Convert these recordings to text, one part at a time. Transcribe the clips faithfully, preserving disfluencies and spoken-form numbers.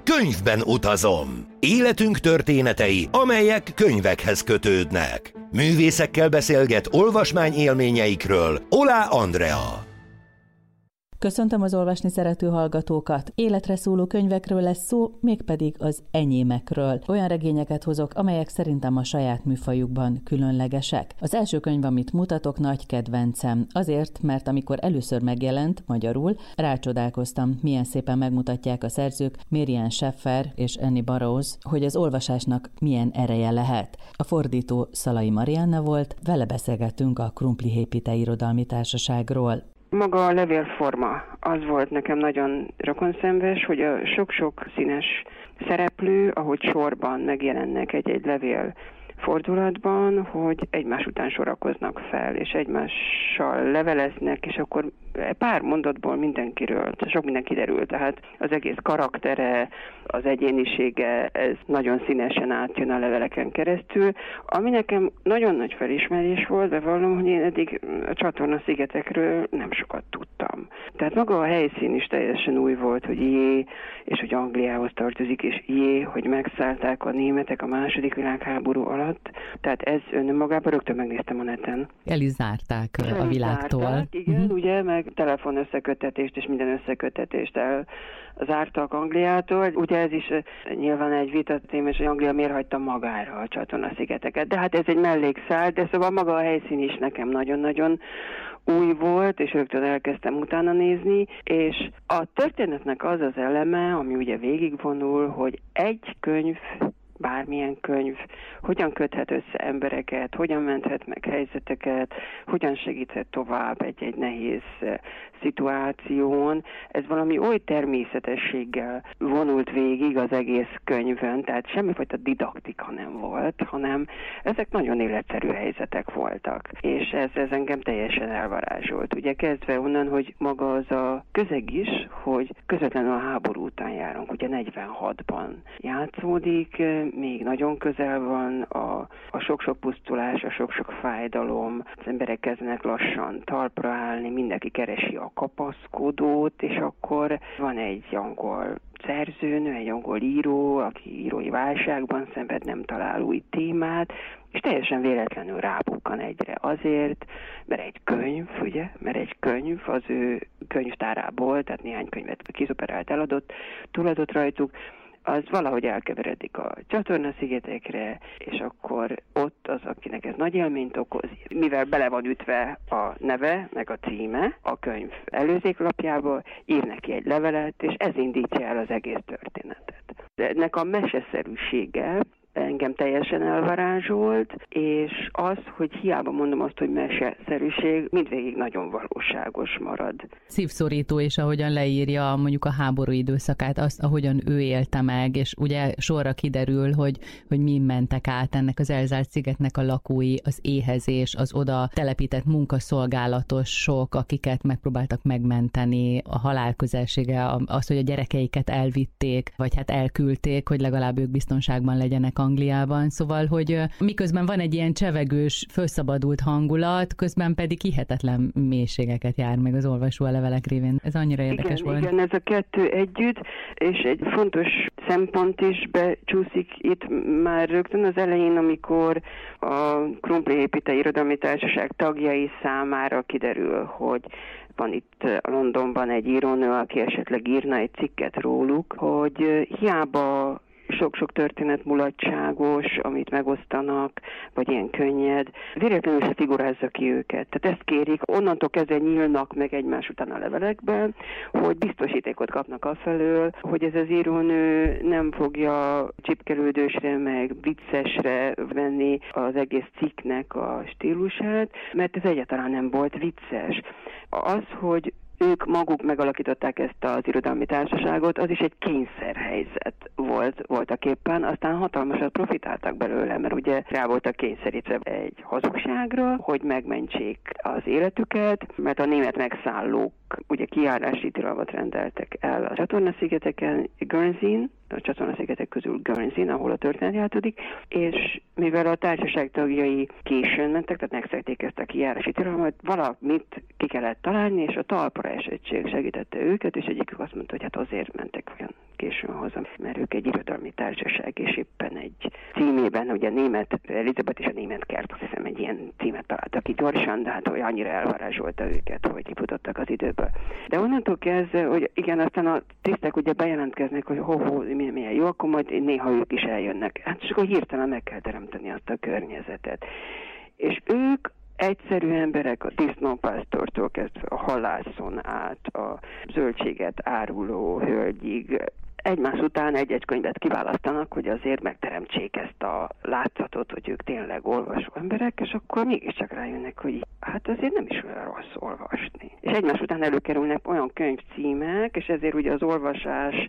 Könyvben utazom. Életünk történetei, amelyek könyvekhez kötődnek. Művészekkel beszélget olvasmány élményeikről Oláh Andrea. Köszöntöm az olvasni szerető hallgatókat. Életre szóló könyvekről lesz szó, mégpedig az enyémekről. Olyan regényeket hozok, amelyek szerintem a saját műfajukban különlegesek. Az első könyv, amit mutatok, nagy kedvencem. Azért, mert amikor először megjelent magyarul, rácsodálkoztam, milyen szépen megmutatják a szerzők, Miriam Scheffer és Annie Burroughs, hogy az olvasásnak milyen ereje lehet. A fordító Szalai Marianna volt, vele beszélgettünk a Krumplihépite Irodalmi Társaságról. Maga a levélforma, az volt nekem nagyon rokonszenves, hogy a sok-sok színes szereplő, ahogy sorban megjelennek egy-egy levél fordulatban, hogy egymás után sorakoznak fel, és egymással leveleznek, és akkor pár mondatból mindenkiről, sok minden kiderül, tehát az egész karaktere, az egyénisége, ez nagyon színesen átjön a leveleken keresztül, ami nekem nagyon nagy felismerés volt, bevallom, hogy én eddig a Csatorna-szigetekről nem sokat tudtam. Tehát maga a helyszín is teljesen új volt, hogy jé, és hogy Angliához tartozik, és jé, hogy megszállták a németek a második világháború alatt. Tehát ez önmagában rögtön megnéztem a neten. El is zárták a világtól. Zárták, igen, uh-huh. ugye, meg telefon összeköttetést és minden összeköttetést el zártak Angliától. Ugye ez is nyilván egy vitatém, és hogy Anglia miért hagyta magára a Csatorna-szigeteket. De hát ez egy mellékszál, de szóval maga a helyszín is nekem nagyon-nagyon új volt, és rögtön elkezdtem utána nézni, és a történetnek az az eleme, ami ugye végigvonul, hogy egy könyv, bármilyen könyv, hogyan köthet össze embereket, hogyan menthet meg helyzeteket, hogyan segíthet tovább egy-egy nehéz szituáción. Ez valami oly természetességgel vonult végig az egész könyvön, tehát semmifajta didaktika nem volt, hanem ezek nagyon életszerű helyzetek voltak. És ez, ez engem teljesen elvarázsolt. Ugye kezdve onnan, hogy maga az a közeg is, hogy közvetlenül a háború után járunk, ugye negyvenhatban játszódik, még nagyon közel van a, a sok-sok pusztulás, a sok-sok fájdalom, az emberek kezdenek lassan talpra állni, mindenki keresi a kapaszkodót, és akkor van egy angol szerzőnő, egy angol író, aki írói válságban szenved, nem talál új témát, és teljesen véletlenül rábukkan egyre azért, mert egy könyv, ugye, mert egy könyv az ő könyvtárából, tehát néhány könyvet kiszuperált eladott, túladott rajtuk, az valahogy elkeveredik a Csatorna-szigetekre, és akkor ott az, akinek ez nagy élményt okoz, mivel bele van ütve a neve, meg a címe a könyv előzéklapjába, ír neki egy levelet, és ez indítja el az egész történetet. De ennek a meseszerűsége engem teljesen elvarázsolt, és az, hogy hiába mondom azt, hogy meseszerűség, mindvégig nagyon valóságos marad. Szívszorító, és ahogyan leírja mondjuk a háború időszakát, azt, ahogyan ő élte meg, és ugye sorra kiderül, hogy, hogy mi mentek át ennek az elzárt szigetnek a lakói, az éhezés, az oda telepített munkaszolgálatosok, akiket megpróbáltak megmenteni, a halál közelsége, az, hogy a gyerekeiket elvitték, vagy hát elküldték, hogy legalább ők biztonságban legyenek Angliában, szóval, hogy miközben van egy ilyen csevegős, felszabadult hangulat, közben pedig hihetetlen mélységeket jár meg az olvasó a levelek révén. Ez annyira érdekes igen, volt. Igen, ez a kettő együtt, és egy fontos szempont is becsúszik itt már rögtön az elején, amikor a Krumplihépite Irodalmi Társaság tagjai számára kiderül, hogy van itt Londonban egy írónő, aki esetleg írna egy cikket róluk, hogy hiába sok-sok történet mulatságos, amit megosztanak, vagy ilyen könnyed, véletlenül se figurázza ki őket. Tehát ezt kérik, onnantól kezdve nyílnak meg egymás után a levelekben, hogy biztosítékot kapnak afelől, hogy ez az írónő nem fogja csipkelődősre, meg viccesre venni az egész cikknek a stílusát, mert ez egyáltalán nem volt vicces. Az, hogy ők maguk megalakították ezt az irodalmi társaságot, az is egy kényszerhelyzet volt voltak éppen, aztán hatalmasat profitáltak belőle, mert ugye rá voltak kényszerítve egy hazugságra, hogy megmentsék az életüket, mert a német megszállók ugye kijárási tilalmat rendeltek el a Csatorna-szigeteken, Guernsey-n, a Csatorna-szigetek közül Guernsey-n, ahol a történet játszódik, és mivel a társaság tagjai későn mentek, tehát megszegték ezt a kijárási tilalmat, valamit ki kellett találni, és a talpra esettség segítette őket, és egyikük azt mondta, hogy hát azért mentek olyan későn haza, mert ők Társaság, és éppen egy címében, ugye német, Elizabeth és a német kert, azt hiszem egy ilyen címet találtak ki gyorsan, de hát hogy annyira elvarázsolta őket, hogy kifutottak az időből. De onnantól kezdve, hogy igen, aztán a tisztek ugye bejelentkeznek, hogy ho-ho, milyen jó, akkor majd néha ők is eljönnek. Hát csak hirtelen meg kell teremteni azt a környezetet. És ők egyszerű emberek, a disznópásztortól kezdve a halászon át, a zöldséget áruló hölgyig, egymás után egy-egy könyvet kiválasztanak, hogy azért megteremtsék ezt a látszatot, hogy ők tényleg olvasó emberek, és akkor mégiscsak rájönnek, hogy hát azért nem is olyan rossz olvasni. És egymás után előkerülnek olyan könyvcímek, és ezért ugye az olvasás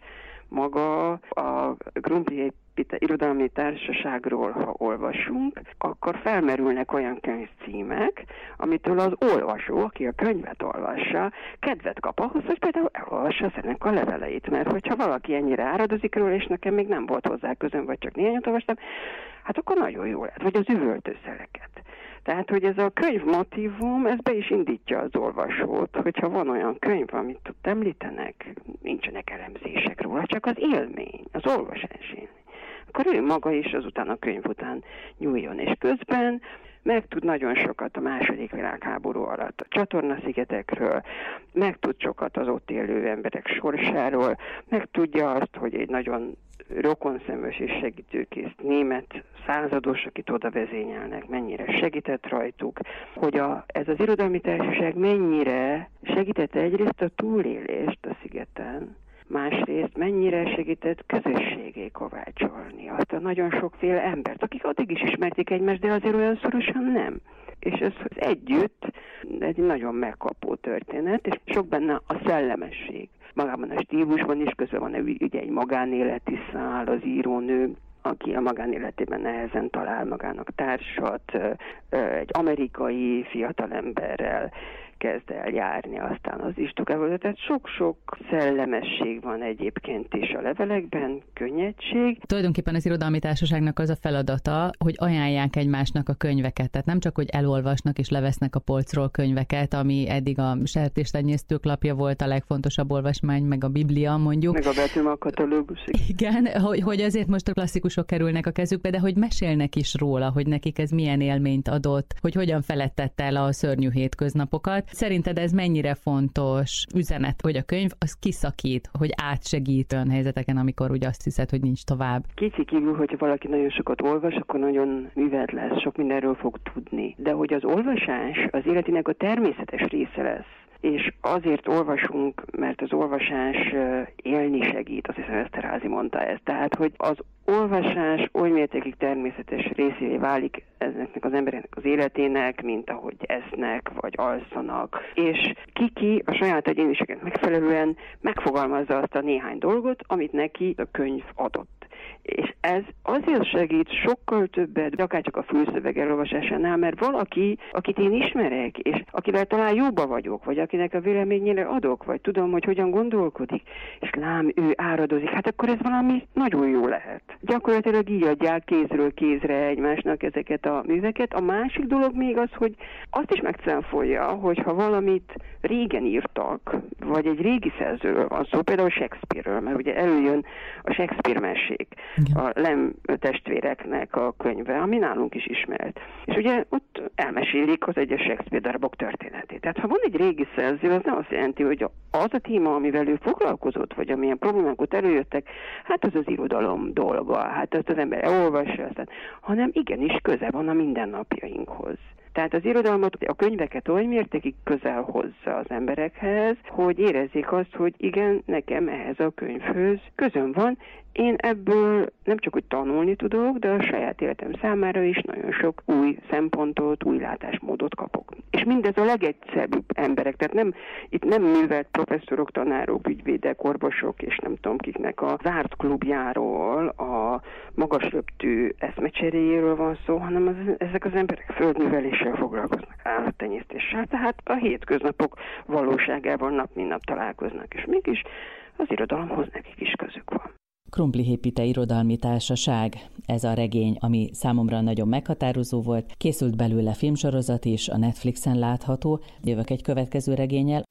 maga a Krumpli Irodalmi Társaságról, ha olvasunk, akkor felmerülnek olyan könyvcímek, amitől az olvasó, aki a könyvet olvassa, kedvet kap ahhoz, hogy például elolvassa ennek a leveleit, mert hogyha valaki ennyire áradozik róla, és nekem még nem volt hozzá közöm, vagy csak néhányat olvastam, hát akkor nagyon jó lehet, vagy az üvöltőszereket. Tehát, hogy ez a könyvmotívum, ez be is indítja az olvasót, hogyha van olyan könyv, amit ott említenek, nincsenek elemzések róla, csak az élmény, az olvasás élmény, akkor ő maga is azután a könyv után nyúljon, és közben megtud nagyon sokat a második világháború alatt a csatorna-szigetekről, megtud sokat az ott élő emberek sorsáról, megtudja azt, hogy egy nagyon rokonszenves és segítőkész német százados, akit oda vezényelnek, mennyire segített rajtuk, hogy a, ez az irodalmi társaság mennyire segítette egyrészt a túlélést a szigeten, másrészt mennyire segített közösségé kovácsolni azt a nagyon sokféle embert, akik addig is ismerték egymást, de azért olyan szorosan nem. És ez együtt egy nagyon megkapó történet, és sok benne a szellemesség. Magában a stílusban is közben van ugye egy magánéleti szál, az írónő, aki a magánéletében nehezen talál magának társat, egy amerikai fiatalemberrel kezd el járni, aztán az istukával. Tehát sok-sok szellemesség van egyébként is a levelekben, könnyedség. Tulajdonképpen az irodalmi társaságnak az a feladata, hogy ajánlják egymásnak a könyveket. Tehát nem csak, hogy elolvasnak és levesznek a polcról könyveket, ami eddig a sertéstenyésztők lapja volt a legfontosabb olvasmány, meg a Biblia mondjuk. Meg a Betűmag katalógus. Igen, hogy, hogy azért most a klasszikusok kerülnek a kezükbe, de hogy mesélnek is róla, hogy nekik ez milyen élményt adott, hogy hogyan felettette el a szörnyű hétköznapokat. Szerinted ez mennyire fontos üzenet, hogy a könyv az kiszakít, hogy átsegít olyan helyzeteken, amikor úgy azt hiszed, hogy nincs tovább? Kétség kívül, hogyha valaki nagyon sokat olvas, akkor nagyon művelt lesz, sok mindenről fog tudni. De hogy az olvasás az életének a természetes része lesz, és azért olvasunk, mert az olvasás élni segít, azt hiszem Eszterházy mondta ezt. Tehát, hogy az olvasás oly mértékig természetes részévé válik ezeknek az embereknek az életének, mint ahogy esznek, vagy alszanak. És ki-ki a saját egyéniségnek megfelelően megfogalmazza azt a néhány dolgot, amit neki a könyv adott. És ez azért segít sokkal többet, akár csak a fülszöveg elolvasásánál, mert valaki, akit én ismerek, és akivel talán jóba vagyok, vagy akinek a véleményére adok, vagy tudom, hogy hogyan gondolkodik, és lám, ő áradozik, hát akkor ez valami nagyon jó lehet. Gyakorlatilag így adják kézről kézre egymásnak ezeket a műveket. A másik dolog még az, hogy azt is megcáfolja, hogy ha valamit régen írtak, vagy egy régi szerzőről van szó, például Shakespeare-ről, mert ugye előjön a Shakespeare mesék, a Lem testvéreknek a könyve, ami nálunk is ismert. És ugye ott elmesélik az egyes Shakespeare darabok történetét. Tehát ha van egy régi szerző, az nem azt jelenti, hogy az a téma, amivel ő foglalkozott, vagy amilyen problémákat előjöttek, hát az az irodalom dolga, hát azt az ember elolvassa, aztán, hanem igenis köze van a mindennapjainkhoz. Tehát az irodalmat, a könyveket oly mértékig közel hozza az emberekhez, hogy érezzék azt, hogy igen, nekem ehhez a könyvhöz közöm van, én ebből nem csak úgy tanulni tudok, de a saját életem számára is nagyon sok új szempontot, új látásmódot kapok. És mindez a legegyszerűbb emberek, tehát nem, itt nem művelt professzorok, tanárok, ügyvédek, orvosok, és nem tudom kiknek a zárt klubjáról, a magaslöptű eszmecseréjéről van szó, hanem az, ezek az emberek földműveléssel foglalkoznak, állattenyésztéssel, tehát a hétköznapok valóságával nap mint nap találkoznak, és mégis az irodalomhoz nekik is közük van. Krumpli-Hépite Irodalmi Társaság, ez a regény, ami számomra nagyon meghatározó volt. Készült belőle filmsorozat is, a Netflixen látható. Jövök egy következő regénnyel,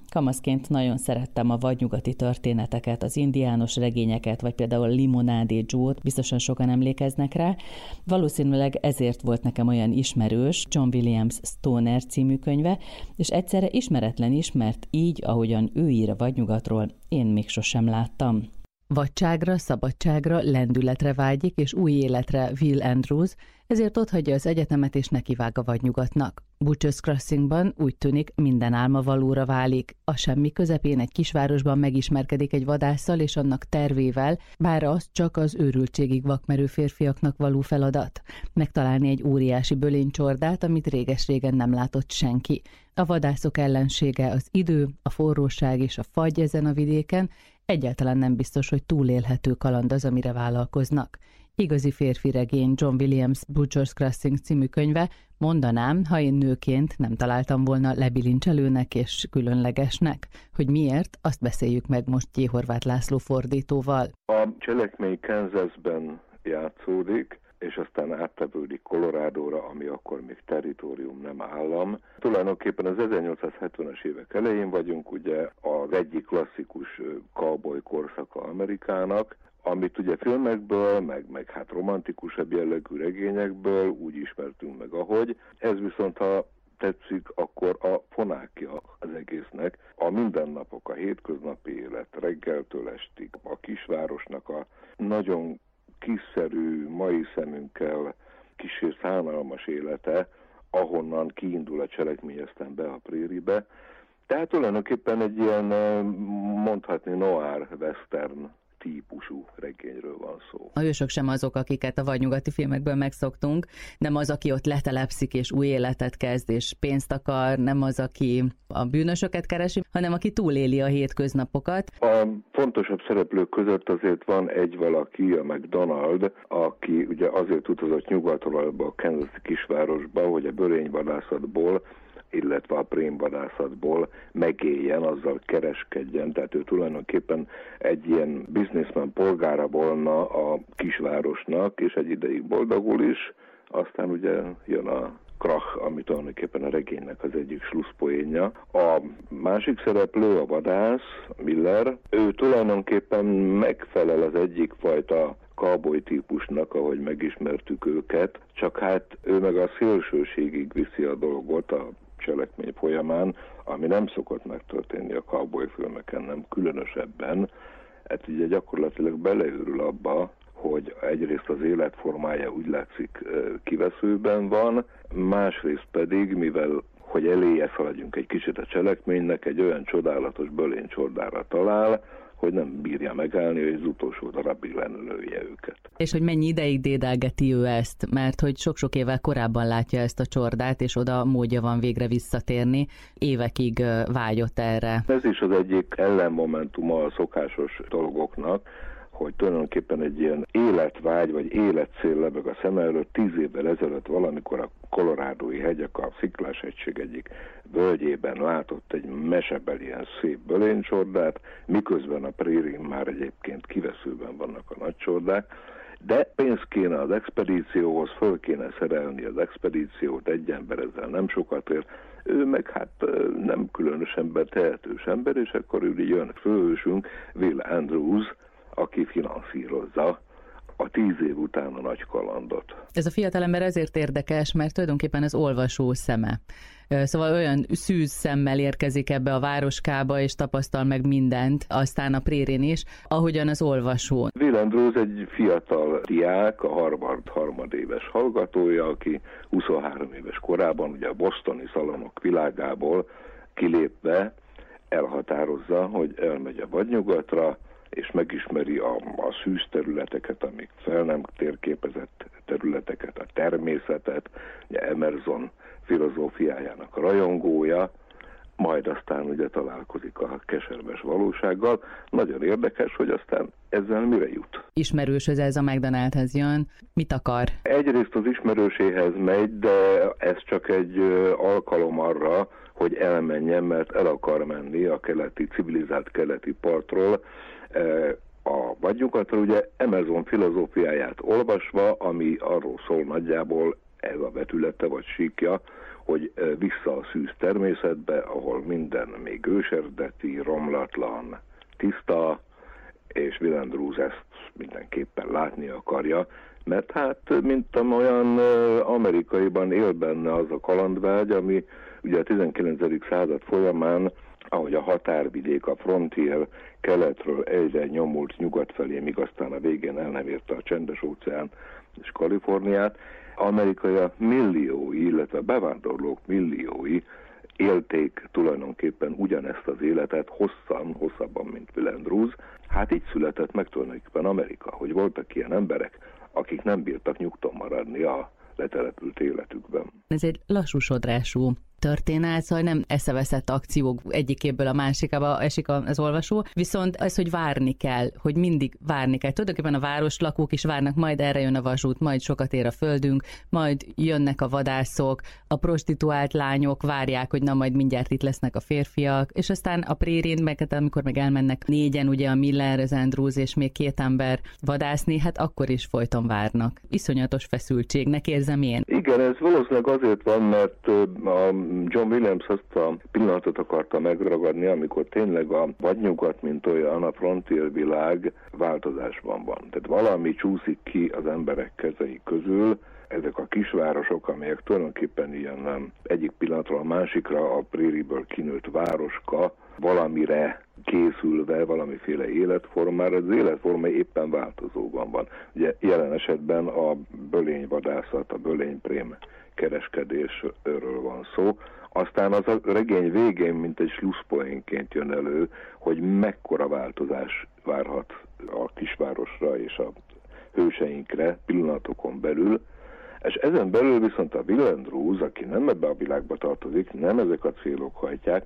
Kamaszként nagyon szerettem a vadnyugati történeteket, az indiános regényeket, vagy például a Limonádé Joe-t, biztosan sokan emlékeznek rá. Valószínűleg ezért volt nekem olyan ismerős John Williams Stoner című könyve, és egyszerre ismeretlen is, mert így, ahogyan ő ír a vadnyugatról, én még sosem láttam. Vadságra, szabadságra, lendületre vágyik, és új életre Will Andrews, ezért otthagyja az egyetemet és nekivág a vadnyugatnak. Butcher's Crossingban úgy tűnik, minden álma valóra válik. A semmi közepén egy kisvárosban megismerkedik egy vadásszal és annak tervével, bár az csak az őrültségig vakmerő férfiaknak való feladat. Megtalálni egy óriási bölénycsordát, amit réges-régen nem látott senki. A vadászok ellensége az idő, a forróság és a fagy ezen a vidéken, egyáltalán nem biztos, hogy túlélhető kaland az, amire vállalkoznak. Igazi férfi regény John Williams Butcher's Crossing című könyve, mondanám, ha én nőként nem találtam volna lebilincselőnek és különlegesnek. Hogy miért, azt beszéljük meg most J. Horváth László fordítóval. A cselekmény Kansasben játszódik, és aztán áttevődik Colorádóra, ami akkor még territórium, nem állam. Tulajdonképpen az ezernyolcszázhetvenes évek elején vagyunk, ugye az egyik klasszikus cowboy korszaka Amerikának, amit ugye filmekből, meg, meg hát romantikusabb jellegű regényekből úgy ismertünk meg, ahogy. Ez viszont, ha tetszik, akkor a fonákja az egésznek. A mindennapok, a hétköznapi élet, reggeltől estig, a kisvárosnak a nagyon kiszerű, mai szemünkkel kissé szánalmas élete, ahonnan kiindul a cselekmény, aztán be a préribe. Tehát tulajdonképpen egy ilyen, mondhatni, noir western típusú regényről van szó. A hősök sem azok, akiket a vadnyugati filmekből megszoktunk, nem az, aki ott letelepszik és új életet kezd és pénzt akar, nem az, aki a bűnösöket keresi, hanem aki túléli a hétköznapokat. A fontosabb szereplők között azért van egy valaki, a McDonald, aki ugye azért utazott nyugatról ebbe a Kansas kisvárosba, hogy a bölényvadászatból, illetve a prémvadászatból megéljen, azzal kereskedjen. Tehát ő tulajdonképpen egy ilyen businessman polgára volna a kisvárosnak, és egy ideig boldogul is. Aztán ugye jön a krach, ami tulajdonképpen a regénynek az egyik slusszpoénja. A másik szereplő, a vadász, Miller, ő tulajdonképpen megfelel az egyik fajta cowboy típusnak, ahogy megismertük őket, csak hát ő meg a szélsőségig viszi a dolgot a cselekmény folyamán, ami nem szokott megtörténni a cowboy filmeken, nem különösebben. Hát ugye gyakorlatilag beleőrül abba, hogy egyrészt az életformája úgy látszik kiveszőben van, másrészt pedig, mivel hogy eléje szaladjunk egy kicsit a cselekménynek, egy olyan csodálatos bölénycsordára talál, hogy nem bírja megállni, hogy az utolsó darabig lenölője őket. És hogy mennyi ideig dédelgeti ő ezt, mert hogy sok-sok évvel korábban látja ezt a csordát, és oda módja van végre visszatérni, évekig vágyott erre. Ez is az egyik ellenmomentuma a szokásos dolgoknak, hogy tulajdonképpen egy ilyen életvágy, vagy életcél lebeg a szem előtt. Tíz évvel ezelőtt valamikor a kolorádói hegyek, a Sziklás hegység egyik völgyében látott egy mesebeli ilyen szép bölénycsordát, miközben a prérin már egyébként kiveszőben vannak a nagy csordák, de pénz kéne az expedícióhoz, föl kéne szerelni az expedíciót, egy ember ezzel nem sokat ér, ő meg hát nem különösen tehetős ember, és akkor ő jön főhősünk, Will Andrews, aki finanszírozza a tíz év után a nagy kalandot. Ez a fiatalember ezért érdekes, mert tulajdonképpen az olvasó szeme. Szóval olyan szűz szemmel érkezik ebbe a városkába, és tapasztal meg mindent, aztán a prérén is, ahogyan az olvasó. Will Andrews egy fiatal diák, a Harvard harmadéves hallgatója, aki huszonhárom éves korában ugye a bostoni szalonok világából kilépve elhatározza, hogy elmegy a vadnyugatra, és megismeri a, a szűz területeket, amik fel nem térképezett területeket, a természetet, ugye Emerson filozófiájának a rajongója, majd aztán ugye találkozik a keserves valósággal. Nagyon érdekes, hogy aztán ezzel mire jut. Ismerőshöz ez a McDonaldhez jön. Mit akar? Egyrészt az ismerőséhez megy, de ez csak egy alkalom arra, hogy elmenjen, mert el akar menni a keleti, civilizált keleti partról, a vadnyugatra, ugye Emerson filozófiáját olvasva, ami arról szól nagyjából, ez a vetülete vagy síkja, hogy vissza a szűz természetbe, ahol minden még őserdeti, romlatlan, tiszta, és Wilendrusz ezt mindenképpen látni akarja, mert hát mint olyan amerikaiban él benne az a kalandvágy, ami ugye a tizenkilencedik század folyamán, ahogy a határvidék, a frontier keletről egyre nyomult nyugat felé, míg aztán a végén el nem érte a Csendes-óceán és Kaliforniát, amerikaiak milliói, illetve bevándorlók milliói élték tulajdonképpen ugyanezt az életet hosszan, hosszabban, mint Wilendrusz. Hát így született meg tulajdonképpen Amerika, hogy voltak ilyen emberek, akik nem bírtak nyugton maradni a letelepült életükben. Ez egy lassú sodrású történet, szóval nem eszeveszett akciók egyikéből a másikába esik az olvasó, viszont az, hogy várni kell, hogy mindig várni kell. Tulajdonképpen a városlakók is várnak, majd erre jön a vasút, majd sokat ér a földünk, majd jönnek a vadászok, a prostituált lányok várják, hogy na majd mindjárt itt lesznek a férfiak, és aztán a prérin, meg amikor meg elmennek négyen, ugye a Miller, az Andrews és még két ember vadászni, hát akkor is folyton várnak. Iszonyatos feszültségnek érzem én. Igen, ez valószínűleg azért van, mert a John Williams azt a pillanatot akarta megragadni, amikor tényleg a vadnyugat, mint olyan, a frontier világ változásban van. Tehát valami csúszik ki az emberek kezei közül, ezek a kisvárosok, amelyek tulajdonképpen ilyen nem, egyik pillanatról a másikra a prériből kinőtt városka, valamire készülve, valamiféle életformára, az életforma éppen változóban van. Ugye jelen esetben a bölényvadászat, a bölényprém kereskedésről van szó. Aztán az a regény végén, mint egy slusszpoénként jön elő, hogy mekkora változás várhat a kisvárosra és a hőseinkre pillanatokon belül, és ezen belül viszont a Wilendrusz, aki nem ebbe a világba tartozik, nem ezek a célok hajtják,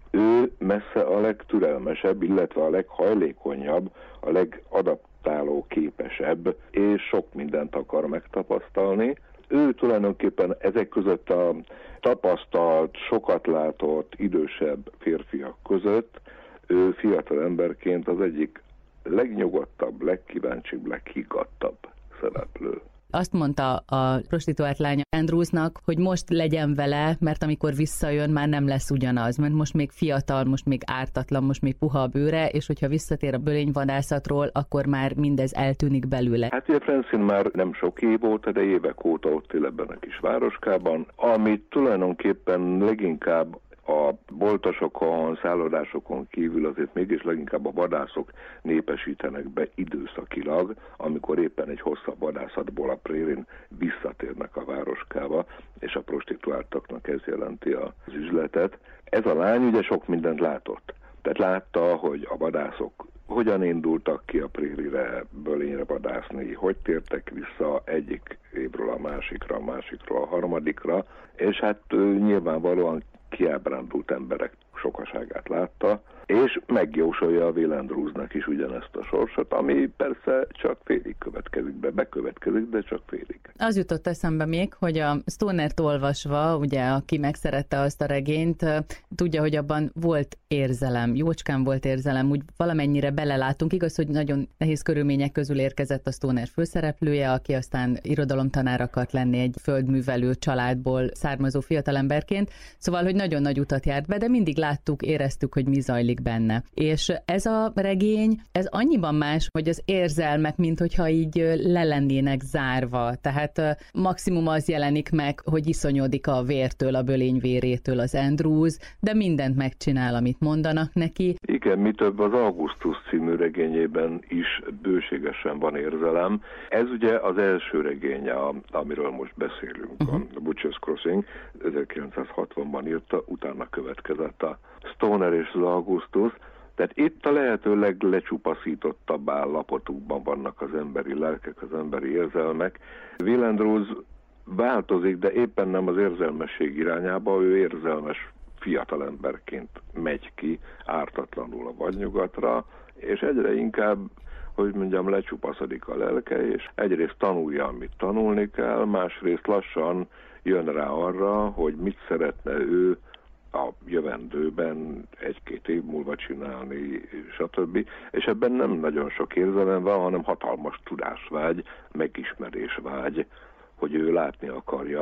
ő messze a legtürelmesebb, illetve a leghajlékonyabb, a legadaptáló képesebb, és sok mindent akar megtapasztalni. Ő tulajdonképpen ezek között a tapasztalt, sokat látott, idősebb férfiak között, ő fiatal emberként az egyik legnyugodtabb, legkíváncsibb, leghiggadtabb szereplő. Azt mondta a prostituált lánya Andrewsnak, hogy most legyen vele, mert amikor visszajön, már nem lesz ugyanaz, mert most még fiatal, most még ártatlan, most még puha a bőre, és hogyha visszatér a bölényvadászatról, akkor már mindez eltűnik belőle. Hát ugye Francine már nem sok év óta, de évek óta ott él ebben a kis városkában, amit tulajdonképpen leginkább a boltosokon, szállodásokon kívül azért mégis leginkább a vadászok népesítenek be időszakilag, amikor éppen egy hosszabb vadászatból a prérin visszatérnek a városkába, és a prostituáltaknak ez jelenti az üzletet. Ez a lány ugye sok mindent látott. Tehát látta, hogy a vadászok hogyan indultak ki a prérire, bölényre vadászni, hogy tértek vissza egyik évről a másikra, a másikról a harmadikra, és hát nyilvánvalóan kiábrándult emberek sokaságát látta, és megjósolja a Wilendrusznak is ugyanezt a sorsot, ami persze csak félig következik be, bekövetkezik, de csak félig. Az jutott eszembe még, hogy a Stonert olvasva, ugye, aki megszerette azt a regényt, tudja, hogy abban volt érzelem, jócskán volt érzelem, úgy valamennyire belelátunk. Igaz, hogy nagyon nehéz körülmények közül érkezett a Stoner főszereplője, aki aztán irodalomtanár akart lenni egy földművelő családból származó fiatalemberként, szóval, hogy nagyon nagy utat járt be, de mindig láttuk, éreztük, hogy mi zajlik benne. És ez a regény, ez annyiban más, hogy az érzelmek, mint hogyha így le lennének zárva. Tehát maximum az jelenik meg, hogy iszonyodik a vértől, a bölény vérétől az Andrews, de mindent megcsinál, amit mondanak neki. Igen, mi több, az Augustus című regényében is bőségesen van érzelem. Ez ugye az első regénye, amiről most beszélünk, uh-huh. a Butcher's Crossing, ezerkilencszázhatvanban írta, utána következett a Stoner és az Augustus. Tehát itt a lehető leglecsupaszítottabb állapotukban vannak az emberi lelkek, az emberi érzelmek. Wilendrusz változik, de éppen nem az érzelmesség irányába, ő érzelmes fiatalemberként megy ki ártatlanul a vadnyugatra, és egyre inkább, hogy mondjam, lecsupaszodik a lelke, és egyrészt tanulja, amit tanulni kell, másrészt lassan jön rá arra, hogy mit szeretne ő a jövendőben egy-két év múlva csinálni, stb. És ebben nem nagyon sok érzelem van, hanem hatalmas tudásvágy, megismerésvágy, hogy ő látni akarja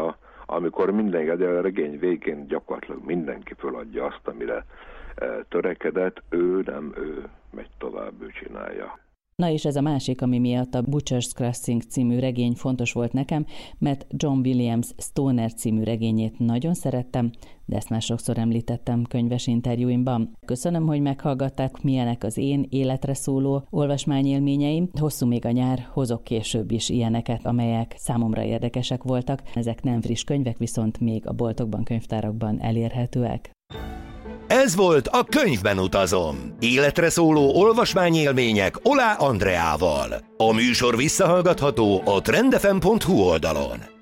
amikor mindenki, a regény végén gyakorlatilag mindenki föladja azt, amire törekedett, ő nem, ő megy tovább, ő csinálja. Na és ez a másik, ami miatt a Butcher's Crossing című regény fontos volt nekem, mert John Williams Stoner című regényét nagyon szerettem, de ezt már sokszor említettem könyves interjúimban. Köszönöm, hogy meghallgatták, milyenek az én életre szóló olvasmányélményeim. Hosszú még a nyár, hozok később is ilyeneket, amelyek számomra érdekesek voltak. Ezek nem friss könyvek, viszont még a boltokban, könyvtárakban elérhetőek. Ez volt a Könyvben utazom. Életre szóló olvasmányélmények Oláh Andreával. A műsor visszahallgatható a trend f m pont h u oldalon.